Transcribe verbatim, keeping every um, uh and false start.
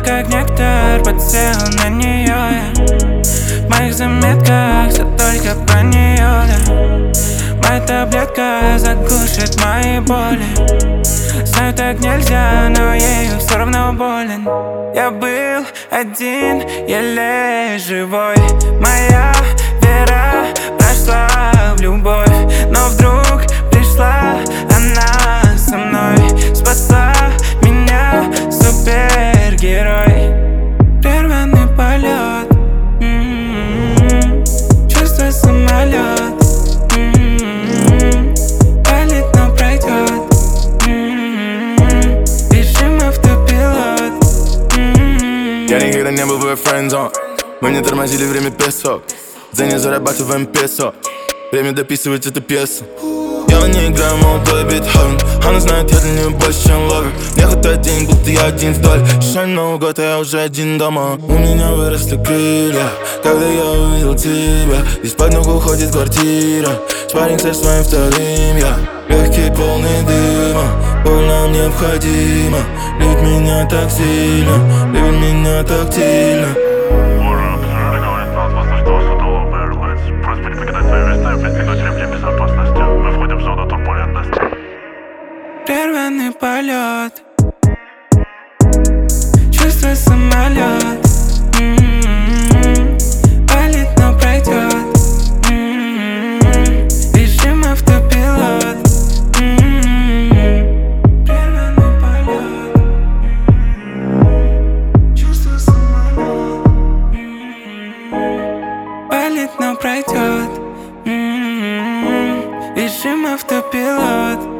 как нектар, подсел на нее я. В моих заметках все только про нее, да. Моя таблетка заглушит мои боли. Знаю, так нельзя, но ею все равно болен. Я был один, еле живой. Моя вера прошла в любовь, но вдруг пришла она со мной. Спасла меня супергерой. Прерванный полет, м-м-м. Чувство самолет, м-м-м. Палит, но пройдет, м-м-м. Режим автопилот, м-м-м. Я никогда не был в ее френдзон. Мы не тормозили время песок. За не зарабатываем песо. Время дописывать эту пьесу. Я в ней играю молодой Бетховен. Она знает, я для нее больше, чем ловер. Мне хватает денег, будто я один вдоль. Шань наугад, а я уже один дома. У меня выросли крылья, когда я увидел тебя. Из-под ног уходит квартира. Спарринг со своим вторым я. Легкий, полный дыма. Боль нам необходима. Любит меня так сильно, любит меня так сильно. Прерванный полет, чувство самолет, м-м-м. Палит, но пройдет, м-м-м. Режим автопилот, м-м-м. Прерванный полет, м-м-м. Чувство самолет, м-м-м. Палит, но пройдет, м-м-м. Режим автопилот.